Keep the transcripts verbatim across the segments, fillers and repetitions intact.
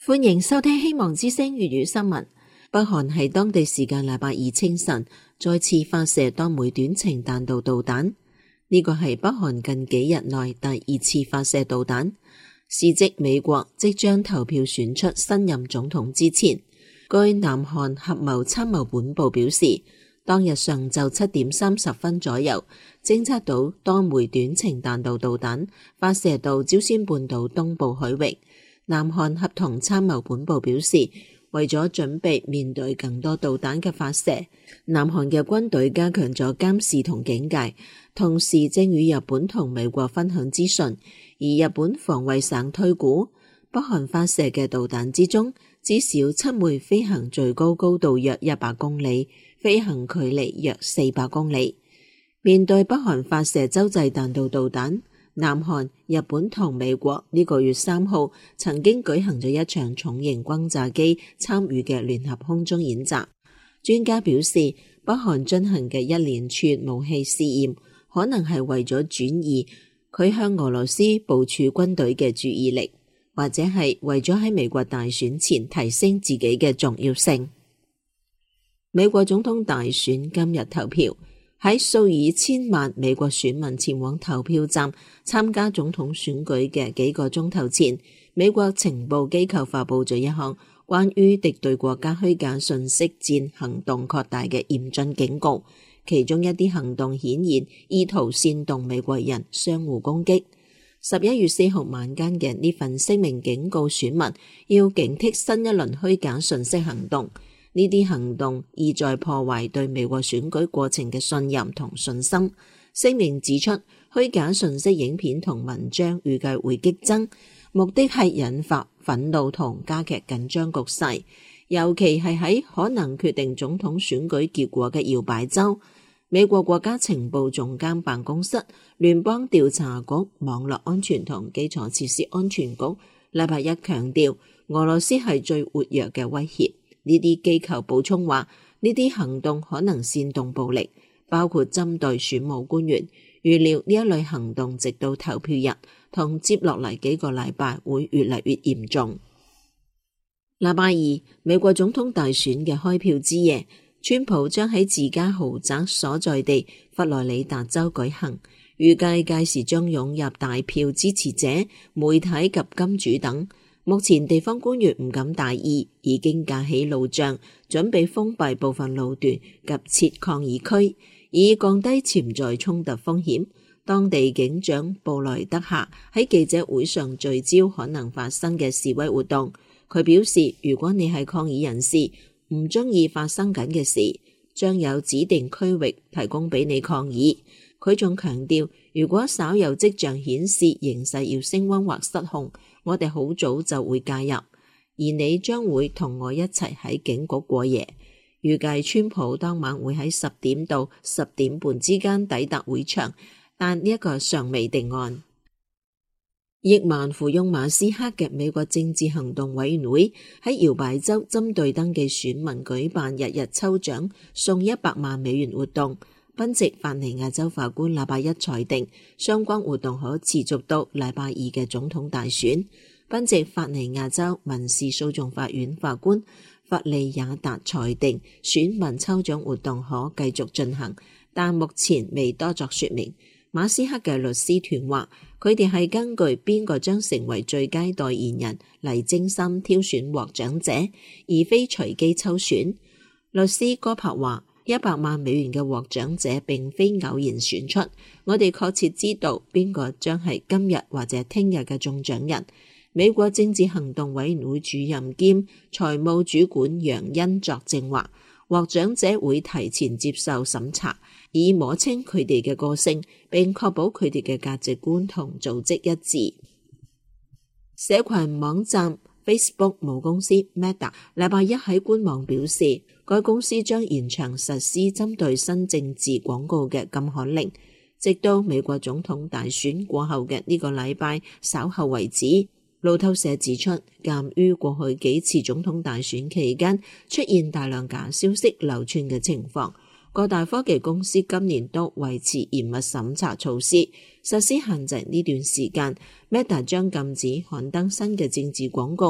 歡迎收聽希望之聲粵語新聞。北韓喺當地時間禮拜二清晨再次發射多枚短程彈道導彈，呢個係北韓近幾日內第二次發射導彈，是即美國即將投票選出新任總統之前。據南韓合謀參謀本部表示，當日上晝七點三十分左右，偵測到多枚短程彈道導彈發射到朝鮮半島東部海域。南韓合同參謀本部表示，為咗準備面對更多導彈嘅發射，南韓嘅軍隊加強咗監視同警戒，同時正與日本同美國分享資訊。而日本防衛省推估，北韓發射嘅導彈之中，至少七枚飛行最高高度約一百公里，飛行距離約四百公里。面對北韓發射洲際彈道導彈，南韓、日本同美國呢個月三號曾經舉行咗一場重型轟炸機參與嘅聯合空中演習。專家表示，北韓進行嘅一連串武器試驗，可能係為咗轉移佢向俄羅斯部署軍隊嘅注意力，或者係為咗喺美國大選前提升自己嘅重要性。美國總統大選今日投票。喺數以千萬美國選民前往投票站參加總統選舉嘅幾個鐘頭前，美國情報機構發佈咗一項關於敵對國家虛假信息戰行動擴大嘅嚴峻警告，其中一啲行動顯然意圖煽動美國人相互攻擊。十一月四號晚間嘅呢份聲明警告選民要警惕新一輪虛假信息行動。呢啲行動意在破壞對美國選舉過程嘅信任同信心。聲明指出，虛假信息影片同文章預計會激增，目的係引發憤怒同加劇緊張局勢，尤其係喺可能決定總統選舉結果嘅搖擺州。美國國家情報總監辦公室、聯邦調查局、網絡安全同基礎設施安全局禮拜一強調，俄羅斯係最活躍嘅威脅。呢啲機構補充話，呢啲行動可能煽動暴力，包括針對選務官員。預料呢一類行動直到投票日同接落嚟幾個禮拜會越嚟越嚴重。禮拜二，美國總統大選嘅開票之夜，川普將喺自家豪宅所在地佛羅里達州舉行，預計屆時將湧入大票支持者、媒體及金主等。目前地方官員唔敢大意，已經架起路障，準備封閉部分路段及設抗議區，以降低潛在衝突風險。當地警長布萊德夏喺記者會上聚焦可能發生嘅示威活動。佢表示，如果你係抗議人士，唔中意發生緊嘅事，將有指定區域提供俾你抗議。佢仲強調，如果稍有跡象顯示形勢要升溫或失控，我哋好早就會介入，而你將會同我一齊喺警局過夜。預計川普當晚會喺十點到十點半之間抵達會場，但呢一個尚未定案。億萬富翁馬斯克嘅美國政治行動委員會喺搖擺州針對登記選民舉辦日日抽獎送一百萬美元活動。賓夕法尼亞州法官禮拜一裁定，相關活動可持續到禮拜二嘅總統大選。賓夕法尼亞州民事訴訟法院法官弗利亞達裁定，選民抽獎活動可繼續進行，但目前未多作說明。馬斯克嘅律師團話，佢哋係根據邊個將成為最佳代言人嚟精心挑選獲獎者，而非隨機抽選。律師戈柏話，一百萬美元嘅獲獎者並非偶然選出，我哋確切知道邊個將係今日或者聽日嘅中獎人。美國政治行動委員會主任兼財務主管楊恩作證話，獲獎者會提前接受審查，以摸清佢哋嘅個性，並確保佢哋嘅價值觀同組織一致。社群網站 Facebook 母公司 Meta 禮拜一喺官網表示，該公司將延長實施針對新政治廣告嘅禁刊令，直到美國總統大選過後嘅呢個禮拜稍後為止。路透社指出，鑒於過去幾次總統大選期間出現大量假消息流傳嘅情況，各大科技公司今年都維持嚴密審查措施，實施限制。呢段時間 Meta 將禁止刊登新嘅政治廣告，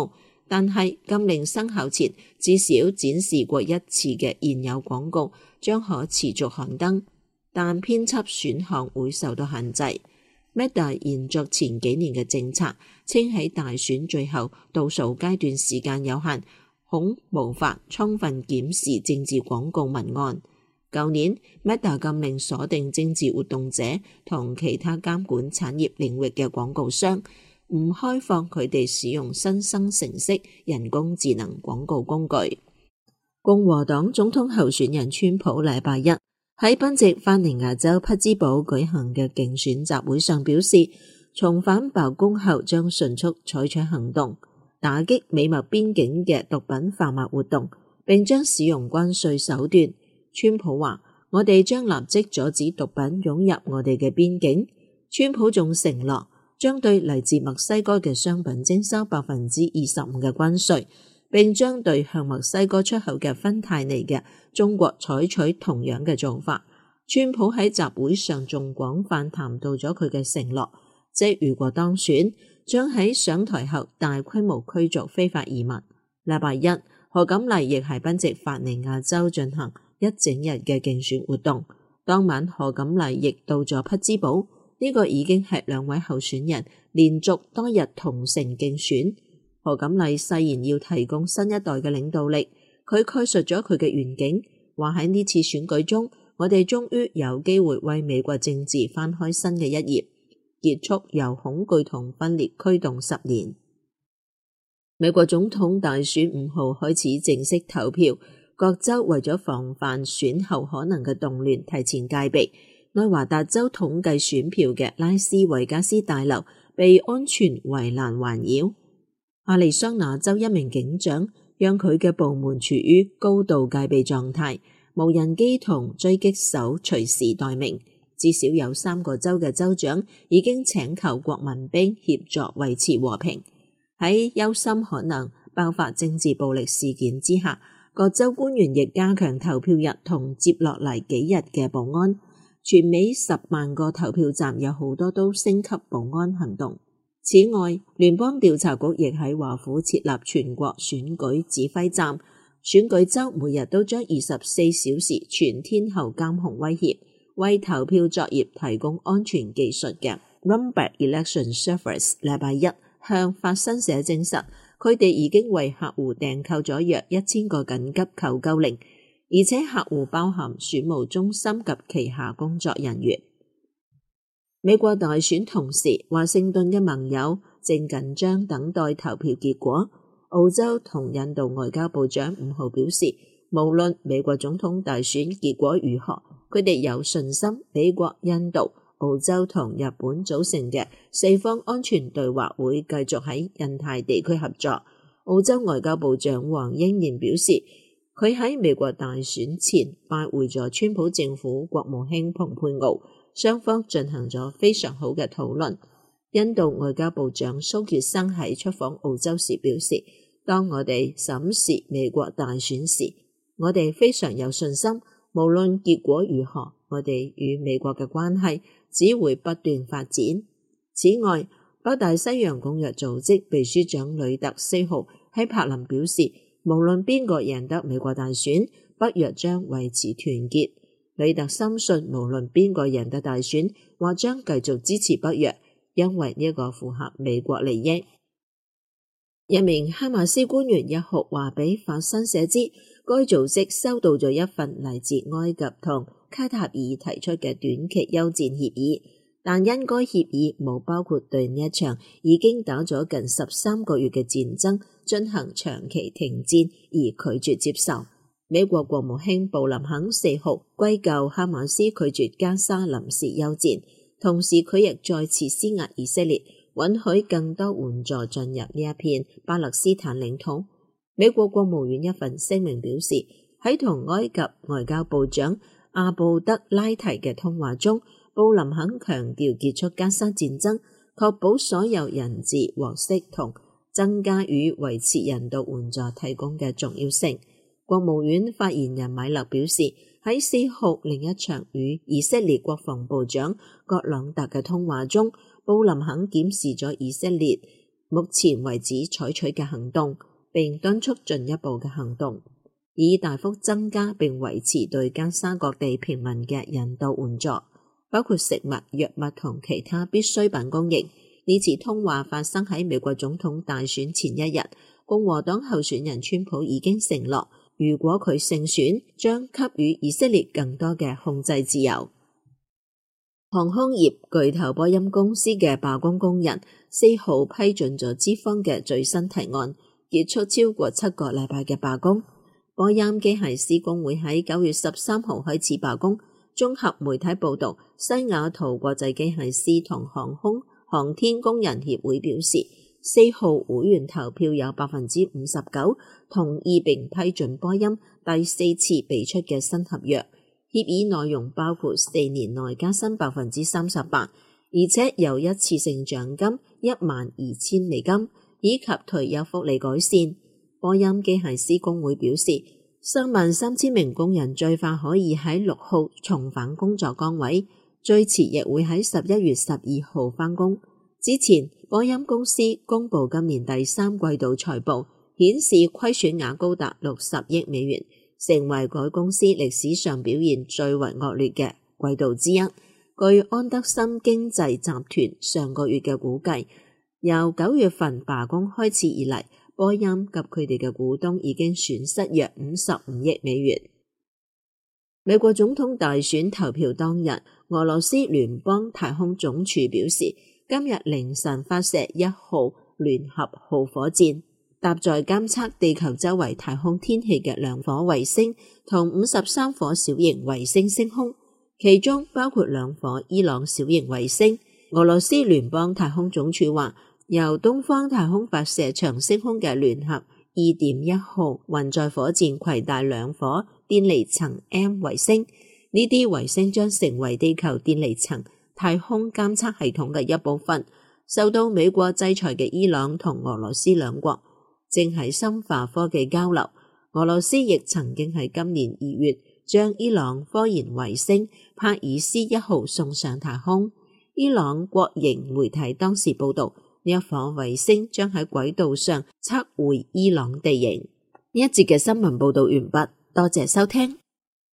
但係禁令生效前至少展示過一次嘅現有廣告將可持續刊登，但編輯選項會受到限制。Meta 延續前幾年嘅政策，稱喺大選最後倒數階段時間有限，恐無法充分檢視政治廣告文案。舊年 Meta 禁令鎖定政治活動者同其他監管產業領域嘅廣告商，唔開放佢哋使用新生成式人工智能廣告工具。共和黨總統候選人川普禮拜一喺賓夕法尼亞州匹茲堡舉行嘅競選集會上表示，重返白宮後將迅速採取行動，打擊美墨邊境嘅毒品販賣活動，並將使用關稅手段。川普話：我哋將立即阻止毒品湧入我哋嘅邊境。川普仲承諾將對嚟自墨西哥嘅商品徵收百分之二十五嘅關稅，並將對向墨西哥出口嘅芬太尼嘅中國採取同樣嘅做法。川普喺集會上仲廣泛談到咗佢嘅承諾，即如果當選，將喺上台後大規模驅逐非法移民。禮拜一，賀錦麗亦喺賓夕法尼亞州進行一整日嘅競選活動。當晚，賀錦麗亦到咗匹茲堡，呢、這個已經係兩位候選人連續多日同城競選。賀錦麗誓言要提供新一代嘅領導力，佢概述咗佢嘅願景，話喺呢次選舉中，我哋終於有機會為美國政治翻開新嘅一頁，結束由恐懼同分裂驅動十年。美國總統大選五號開始正式投票，各州為咗防範選後可能嘅動亂，提前戒備。內華達州統計選票嘅拉斯維加斯大樓被安全圍欄環繞。亞利桑那州一名警長讓佢嘅部門處於高度戒備狀態，無人機同狙擊手隨時待命。至少有三個州嘅州長已經請求國民兵協助維持和平。喺憂心可能爆發政治暴力事件之下，各州官員亦加強投票日同接落嚟幾日嘅保安。全美十萬個投票站有好多都升級保安行動。此外，聯邦調查局亦喺華府設立全國選舉指揮站，選舉週每日都將二十四小時全天候監控威脅，為投票作業提供安全技術嘅 Rumback Election Service 禮拜一向法新社證實，佢哋已經為客戶訂購咗約一千個緊急求救令，而且客戶包含選務中心及旗下工作人員。美國大選同時，華盛頓嘅盟友正緊張等待投票結果。澳洲同印度外交部長五號表示，無論美國總統大選結果如何，佢哋有信心美國、印度、澳洲同日本組成嘅四方安全對話會繼續喺印太地區合作。澳洲外交部長黃英賢表示，佢喺美國大選前拜會咗川普政府國務卿蓬佩奧，雙方進行咗非常好嘅討論。印度外交部長蘇傑生喺出訪澳洲時表示，當我哋審視美國大選時，我哋非常有信心，無論結果如何，我哋與美國嘅關係只會不斷發展。此外，北大西洋公約組織秘書長呂特四號喺柏林表示，無論邊個贏得美國大選，北約將維持團結。呂特深信，無論邊個贏得大選，或將繼續支持北約，因為呢個符合美國利益。一名哈馬斯官員一號話俾法新社知，該組織收到咗一份嚟自埃及同卡塔爾提出嘅短期休戰協議，但因該協議冇包括對呢一場已經打咗近十三個月嘅戰爭進行長期停戰而拒絕接受。美國國務卿布林肯四號歸咎哈馬斯拒絕加沙臨時休戰，同時佢亦再次施壓以色列，允許更多援助進入呢一片巴勒斯坦領土。美國國務院一份聲明表示，喺同埃及外交部長阿布德拉提嘅通話中，布林肯強調結束加沙戰爭，確保所有人質獲釋同增加與維持人道援助提供嘅重要性。國務院發言人米勒表示，喺四號另一場與以色列國防部長葛朗特嘅通話中，布林肯檢視咗以色列目前為止採取嘅行動， 並敦促進一步嘅行動，以大幅增加並維持對加沙各地平民嘅人道援助，包括食物、藥物同其他必需品供應。呢次通話發生喺美國總統大選前一日，共和黨候選人川普已經承諾，如果佢勝選，將給予以色列更多嘅控制自由。航空業巨頭波音公司嘅罷工工人四號批准咗資方嘅最新提案，結束超過七個禮拜嘅罷工。波音機械師工會喺九月十三號開始罷工。綜合媒體報道，西雅圖國際機械師同航空航天工人協會表示，四號會員投票有百分之五十九同意並批准波音第四次俾出嘅新合約。協議內容包括四年內加薪百分之三十八，而且有一次性獎金一萬二千美金，以及退休福利改善。波音機械師工會表示，三萬三千名工人最快可以喺六號重返工作崗位，最遲亦會喺十一月十二號返工。之前，波音公司公布今年第三季度財報，顯示虧損額高達六十億美元。成為該公司歷史上表現最為惡劣嘅季度之一。據安德森經濟集團上個月嘅估計，由九月份罷工開始以嚟，波音及佢哋嘅股東已經損失約五十五億美元。美國總統大選投票當日，俄羅斯聯邦太空總署表示，今日凌晨發射一號聯合號火箭，搭載監測地球周圍太空天氣嘅兩顆衛星同五十三顆小型衛星升空，其中包括兩顆伊朗小型衛星。俄羅斯聯邦太空總署話，由東方太空發射場升空嘅聯合 二點一 號運載火箭攜帶兩顆電離層 M 衛星，呢啲衛星將成為地球電離層太空監測系統嘅一部分。受到美國制裁嘅伊朗同俄羅斯兩國正係深化科技交流。俄羅斯亦曾經喺今年二月將伊朗科研衛星帕爾斯一號送上太空。伊朗國營媒體當時報道，呢一顆衛星將喺軌道上測繪伊朗地形。呢一節嘅新聞報道完畢，多謝收聽。